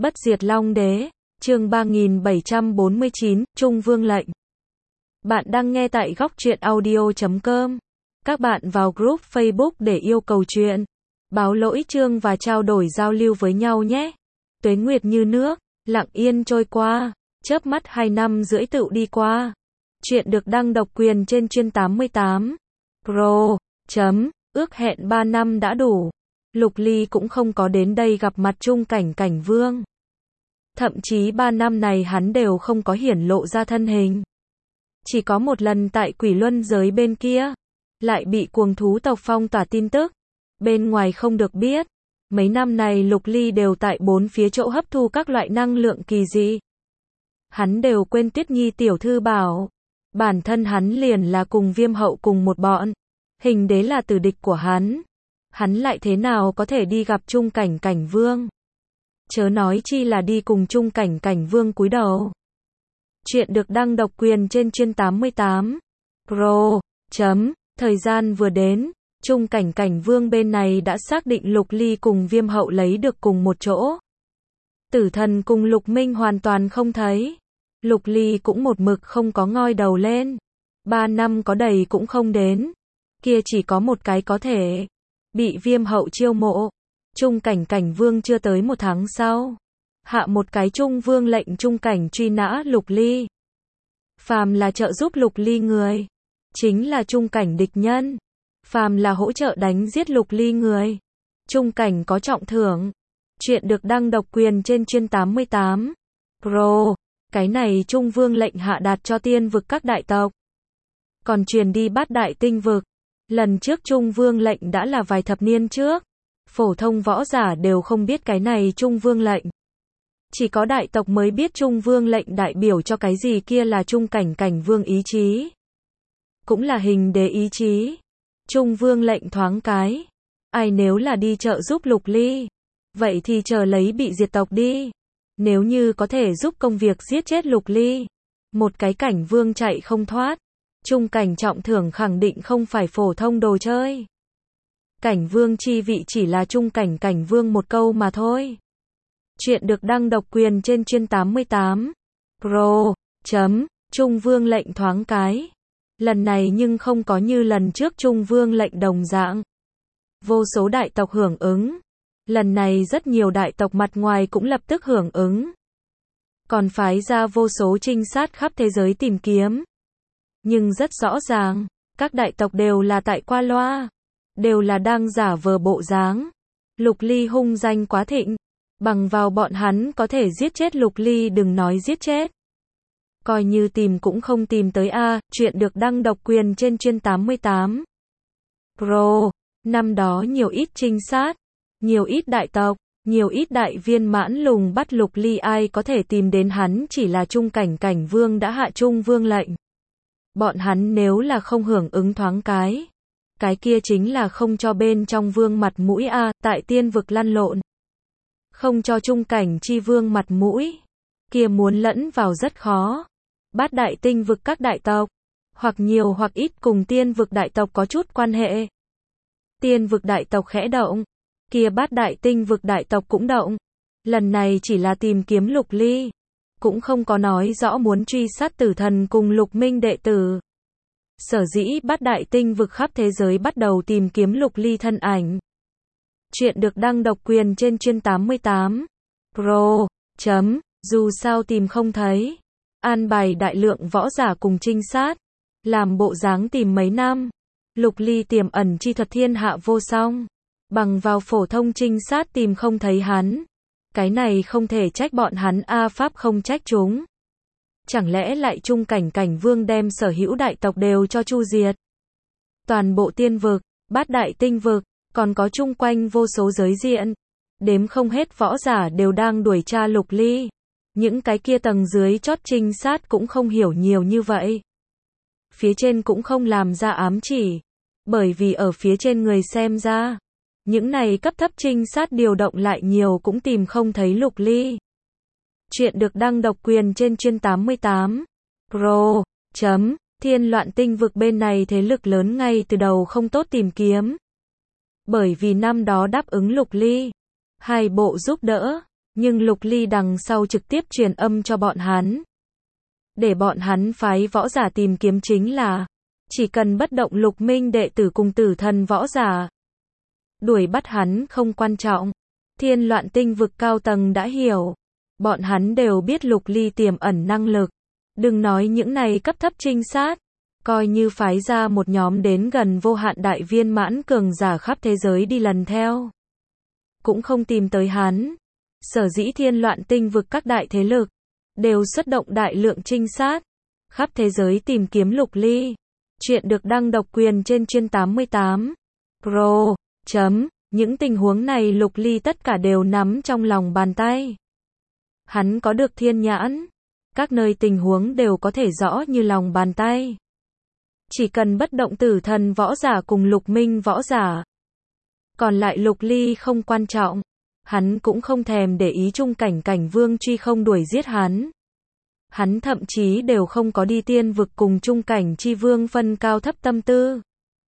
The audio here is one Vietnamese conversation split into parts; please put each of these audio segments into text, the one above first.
Bất diệt Long Đế, chương 3749, Trung Vương lệnh. Bạn đang nghe tại góc truyện audio.com. Các bạn vào group Facebook để yêu cầu chuyện, báo lỗi chương và trao đổi giao lưu với nhau nhé. Tuế nguyệt như nước, lặng yên trôi qua, chớp mắt 2 năm rưỡi tựu đi qua. Chuyện được đăng độc quyền trên chuyên 88. Pro. Ước hẹn 3 năm đã đủ. Lục Ly cũng không có đến đây gặp mặt Trung Cảnh Vương. Thậm chí 3 năm này hắn đều không có hiển lộ ra thân hình. Chỉ có một lần tại Quỷ Luân giới bên kia, lại bị cuồng thú tộc phong tỏa tin tức. Bên ngoài không được biết. Mấy năm này Lục Ly đều tại bốn phía chỗ hấp thu các loại năng lượng kỳ dị. Hắn đều quên Tuyết Nhi tiểu thư bảo. Bản thân hắn liền là cùng Viêm Hậu cùng một bọn. Hình đế là tử địch của hắn. Hắn lại thế nào có thể đi gặp Trung Cảnh Vương. Chớ nói chi là đi cùng Trung Cảnh Vương cúi đầu. Chuyện được đăng độc quyền trên chuyên 88. Pro. Thời gian vừa đến, Trung Cảnh Vương bên này đã xác định Lục Ly cùng Viêm Hậu lấy được cùng một chỗ. Tử Thần cùng Lục Minh hoàn toàn không thấy. Lục Ly cũng một mực không có ngoi đầu lên. 3 năm có đầy cũng không đến. Kia chỉ có một cái có thể. Bị Viêm Hậu chiêu mộ. Trung Cảnh Vương chưa tới 1 tháng sau. Hạ một cái Trung Vương lệnh Trung Cảnh truy nã Lục Ly. Phàm là trợ giúp Lục Ly người, chính là Trung Cảnh địch nhân. Phàm là hỗ trợ đánh giết Lục Ly người, Trung Cảnh có trọng thưởng. Chuyện được đăng độc quyền trên chuyên 88. Pro. Cái này Trung Vương lệnh hạ đạt cho tiên vực các đại tộc. Còn truyền đi Bát Đại Tinh vực. Lần trước Trung Vương lệnh đã là vài thập niên trước. Phổ thông võ giả đều không biết cái này Trung Vương lệnh. Chỉ có đại tộc mới biết Trung Vương lệnh đại biểu cho cái gì, kia là Trung Cảnh Vương ý chí. Cũng là hình đế ý chí. Trung Vương lệnh thoáng cái. Ai nếu là đi trợ giúp Lục Ly, vậy thì chờ lấy bị diệt tộc đi. Nếu như có thể giúp công việc giết chết Lục Ly, một cái Cảnh Vương chạy không thoát. Trung Cảnh trọng thưởng khẳng định không phải phổ thông đồ chơi. Cảnh Vương chi vị chỉ là Trung Cảnh Vương một câu mà thôi. Chuyện được đăng độc quyền trên chuyên 88. Pro. Trung Vương lệnh thoáng cái. Lần này nhưng không có như lần trước Trung Vương lệnh đồng dạng. Vô số đại tộc hưởng ứng. Lần này rất nhiều đại tộc mặt ngoài cũng lập tức hưởng ứng. Còn phái ra vô số trinh sát khắp thế giới tìm kiếm. Nhưng rất rõ ràng, các đại tộc đều là tại qua loa. Đều là đang giả vờ bộ dáng. Lục Ly hung danh quá thịnh. Bằng vào bọn hắn có thể giết chết Lục Ly, đừng nói giết chết. Coi như tìm cũng không tìm tới a. Chuyện được đăng độc quyền trên chuyên 88. Pro. Năm đó nhiều ít trinh sát, nhiều ít đại tộc, nhiều ít đại viên mãn lùng bắt Lục Ly, ai có thể tìm đến hắn, chỉ là Trung Cảnh Vương đã hạ Trung Vương lệnh. Bọn hắn nếu là không hưởng ứng thoáng cái kia chính là không cho bên trong vương mặt mũi a, tại tiên vực lăn lộn. Không cho Trung Cảnh chi vương mặt mũi, kia muốn lẫn vào rất khó. Bát Đại Tinh vực các đại tộc, hoặc nhiều hoặc ít cùng tiên vực đại tộc có chút quan hệ. Tiên vực đại tộc khẽ động, kia Bát Đại Tinh vực đại tộc cũng động. Lần này chỉ là tìm kiếm Lục Ly, cũng không có nói rõ muốn truy sát Tử Thần cùng Lục Minh đệ tử. Sở dĩ Bát Đại Tinh vực khắp thế giới bắt đầu tìm kiếm Lục Ly thân ảnh. Chuyện được đăng độc quyền trên chuyên 88. Pro. Dù sao tìm không thấy. An bài đại lượng võ giả cùng trinh sát. Làm bộ dáng tìm mấy năm. Lục Ly tiềm ẩn chi thuật thiên hạ vô song. Bằng vào phổ thông trinh sát tìm không thấy hắn. Cái này không thể trách bọn hắn a, pháp không trách chúng. Chẳng lẽ lại Trung Cảnh Vương đem sở hữu đại tộc đều cho chu diệt? Toàn bộ tiên vực, Bát Đại Tinh vực, còn có chung quanh vô số giới diện. Đếm không hết võ giả đều đang đuổi tra Lục Ly. Những cái kia tầng dưới chót trinh sát cũng không hiểu nhiều như vậy. Phía trên cũng không làm ra ám chỉ. Bởi vì ở phía trên người xem ra, những này cấp thấp trinh sát điều động lại nhiều cũng tìm không thấy Lục Ly. Chuyện được đăng độc quyền trên chuyên 88. Pro. Thiên Loạn Tinh vực bên này thế lực lớn ngay từ đầu không tốt tìm kiếm. Bởi vì năm đó đáp ứng Lục Ly, hai bộ giúp đỡ, Nhưng Lục Ly đằng sau trực tiếp truyền âm cho bọn hắn. Để bọn hắn phái võ giả tìm kiếm chính là, chỉ cần bất động Lục Minh đệ tử cùng tử thần võ giả. Đuổi bắt hắn không quan trọng. Thiên Loạn Tinh vực cao tầng đã hiểu. Bọn hắn đều biết Lục Ly tiềm ẩn năng lực. Đừng nói những này cấp thấp trinh sát. Coi như phái ra một nhóm đến gần vô hạn đại viên mãn cường giả khắp thế giới đi lần theo. Cũng không tìm tới hắn. Sở dĩ Thiên Loạn Tinh vực các đại thế lực đều xuất động đại lượng trinh sát khắp thế giới tìm kiếm Lục Ly. Chuyện được đăng độc quyền trên chuyên 88 Pro. Những tình huống này Lục Ly tất cả đều nắm trong lòng bàn tay. Hắn có được thiên nhãn. Các nơi tình huống đều có thể rõ như lòng bàn tay. Chỉ cần bất động tử thần võ giả cùng Lục Minh võ giả. Còn lại Lục Ly không quan trọng. Hắn cũng không thèm để ý Trung Cảnh Cảnh Vương truy không đuổi giết hắn. Hắn thậm chí đều không có đi tiên vực cùng Trung Cảnh Chi Vương phân cao thấp tâm tư.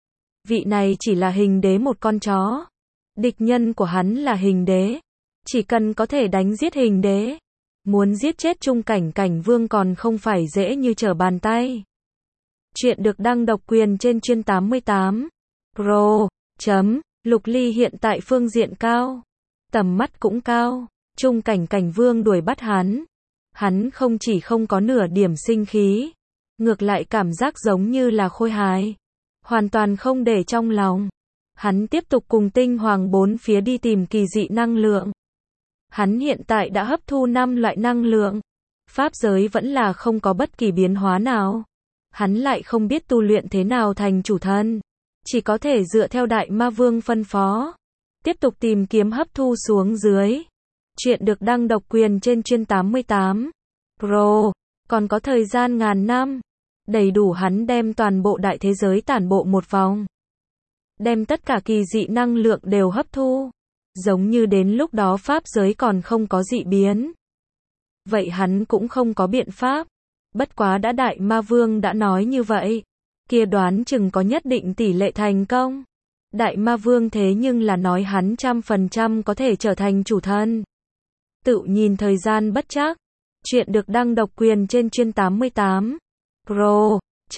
Vị này chỉ là hình đế một con chó. Địch nhân của hắn là hình đế. Chỉ cần có thể đánh giết hình đế. Muốn giết chết Trung Cảnh Cảnh Vương còn không phải dễ như trở bàn tay. Chuyện được đăng độc quyền trên chuyên 88 Pro. Lục Ly hiện tại phương diện cao. Tầm mắt cũng cao. Trung Cảnh Cảnh Vương đuổi bắt hắn. Hắn không chỉ không có nửa điểm sinh khí. Ngược lại cảm giác giống như là khôi hài. Hoàn toàn không để trong lòng. Hắn tiếp tục cùng tinh hoàng bốn phía đi tìm kỳ dị năng lượng. Hắn hiện tại đã hấp thu 5 loại năng lượng. Pháp giới vẫn là không có bất kỳ biến hóa nào. Hắn lại không biết tu luyện thế nào thành chủ thân. Chỉ có thể dựa theo Đại Ma Vương phân phó. Tiếp tục tìm kiếm hấp thu xuống dưới. Chuyện được đăng độc quyền trên chuyên 88 Pro. Còn có thời gian ngàn năm. Đầy đủ hắn đem toàn bộ đại thế giới tản bộ một vòng. Đem tất cả kỳ dị năng lượng đều hấp thu. Giống như đến lúc đó pháp giới còn không có dị biến. Vậy hắn cũng không có biện pháp. Bất quá đã Đại Ma Vương đã nói như vậy. Kia đoán chừng có nhất định tỷ lệ thành công. Đại Ma Vương thế nhưng là nói hắn 100% có thể trở thành chủ thân. Tự nhìn thời gian bất trắc. Chuyện được đăng độc quyền trên chuyên 88 Pro.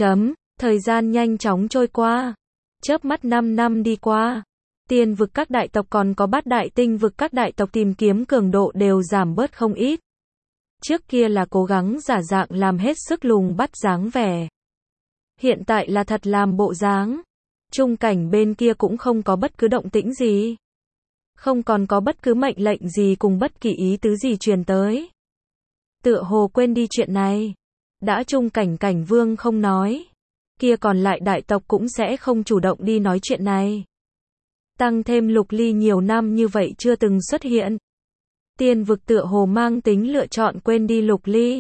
Thời gian nhanh chóng trôi qua. Chớp mắt 5 năm đi qua. Tiên vực các đại tộc còn có Bát Đại Tinh vực các đại tộc tìm kiếm cường độ đều giảm bớt không ít. Trước kia là cố gắng giả dạng làm hết sức lùng bắt dáng vẻ. Hiện tại là thật làm bộ dáng. Trung cảnh bên kia cũng không có bất cứ động tĩnh gì. Không còn có bất cứ mệnh lệnh gì cùng bất kỳ ý tứ gì truyền tới. Tựa hồ quên đi chuyện này. Đã Trung Cảnh Cảnh Vương không nói. Kia còn lại đại tộc cũng sẽ không chủ động đi nói chuyện này. Tăng thêm Lục Ly nhiều năm như vậy chưa từng xuất hiện. Tiên vực tựa hồ mang tính lựa chọn quên đi Lục Ly.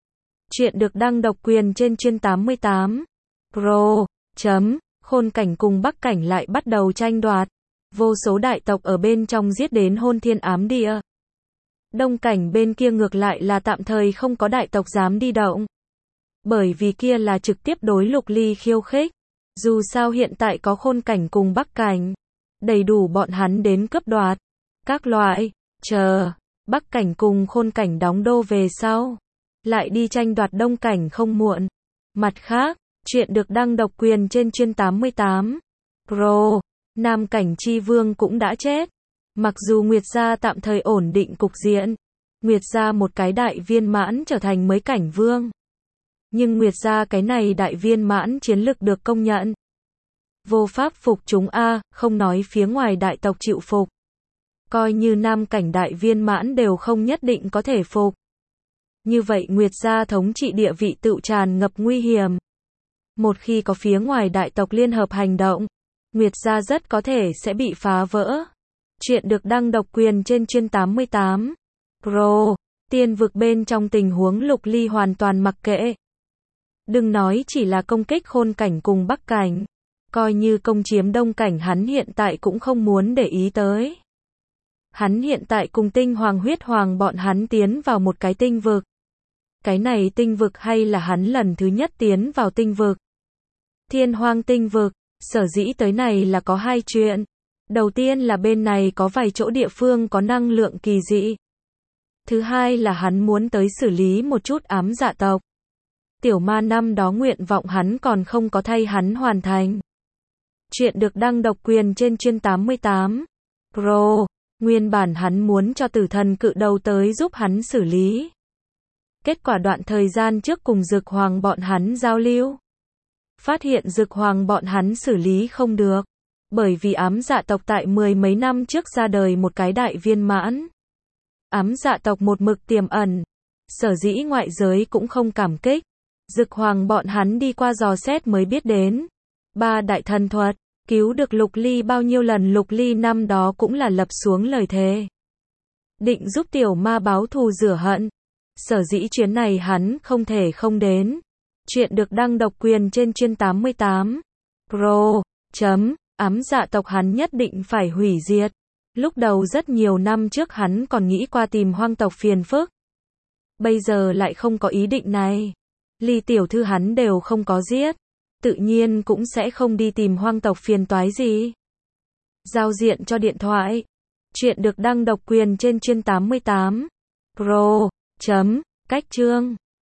Chuyện được đăng độc quyền trên chuyên 88 Pro. Khôn Cảnh cùng Bắc Cảnh lại bắt đầu tranh đoạt. Vô số đại tộc ở bên trong giết đến hôn thiên ám địa. Đông Cảnh bên kia ngược lại là tạm thời không có đại tộc dám đi động. Bởi vì kia là trực tiếp đối Lục Ly khiêu khích. Dù sao hiện tại có Khôn Cảnh cùng Bắc Cảnh. Đầy đủ bọn hắn đến cướp đoạt. Các loại. Bắc Cảnh cùng Khôn Cảnh đóng đô về sau. Lại đi tranh đoạt Đông Cảnh không muộn. Mặt khác. Chuyện được đăng độc quyền trên chuyên 88 Pro. Nam Cảnh Chi Vương cũng đã chết. Mặc dù Nguyệt Gia tạm thời ổn định cục diện. Nguyệt Gia một cái đại viên mãn trở thành mới cảnh vương. Nhưng Nguyệt Gia cái này đại viên mãn chiến lực được công nhận. Vô pháp phục chúng không nói phía ngoài đại tộc chịu phục. Coi như Nam Cảnh đại viên mãn đều không nhất định có thể phục. Như vậy Nguyệt Gia thống trị địa vị tự tràn ngập nguy hiểm. Một khi có phía ngoài đại tộc liên hợp hành động, Nguyệt Gia rất có thể sẽ bị phá vỡ. Chuyện được đăng độc quyền trên chuyên 88 Pro. Tiên vực bên trong tình huống Lục Ly hoàn toàn mặc kệ. Đừng nói chỉ là công kích Khôn Cảnh cùng Bắc Cảnh. Coi như công chiếm Đông Cảnh hắn hiện tại cũng không muốn để ý tới. Hắn hiện tại cùng tinh hoàng huyết hoàng bọn hắn tiến vào một cái tinh vực. Cái này tinh vực hay là hắn lần thứ nhất tiến vào tinh vực. Thiên Hoang tinh vực. Sở dĩ tới này là có hai chuyện. Đầu tiên là bên này có vài chỗ địa phương có năng lượng kỳ dị. Thứ hai là hắn muốn tới xử lý một chút ám dạ tộc. Tiểu ma năm đó nguyện vọng hắn còn không có thay hắn hoàn thành. Chuyện được đăng độc quyền trên chuyên 88 Pro. Nguyên bản hắn muốn cho tử thần cự đầu tới giúp hắn xử lý. Kết quả đoạn thời gian trước cùng Dực Hoàng bọn hắn giao lưu. Phát hiện Dực Hoàng bọn hắn xử lý không được. Bởi vì ám dạ tộc tại 10 mấy năm trước ra đời một cái đại viên mãn. Ám dạ tộc một mực tiềm ẩn. Sở dĩ ngoại giới cũng không cảm kích. Dực Hoàng bọn hắn đi qua dò xét mới biết đến. Ba đại thần thuật, cứu được Lục Ly bao nhiêu lần, Lục Ly năm đó cũng là lập xuống lời thề. Định giúp tiểu ma báo thù rửa hận. Sở dĩ chuyến này hắn không thể không đến. Chuyện được đăng độc quyền trên chuyên 88 Pro. Ám dạ tộc hắn nhất định phải hủy diệt. Lúc đầu rất nhiều năm trước hắn còn nghĩ qua tìm hoang tộc phiền phức. Bây giờ lại không có ý định này. Ly tiểu thư hắn đều không có giết. Tự nhiên cũng sẽ không đi tìm hoang tộc phiền toái gì. Giao diện cho điện thoại. Chuyện được đăng độc quyền trên chuyên 88 Pro. Cách chương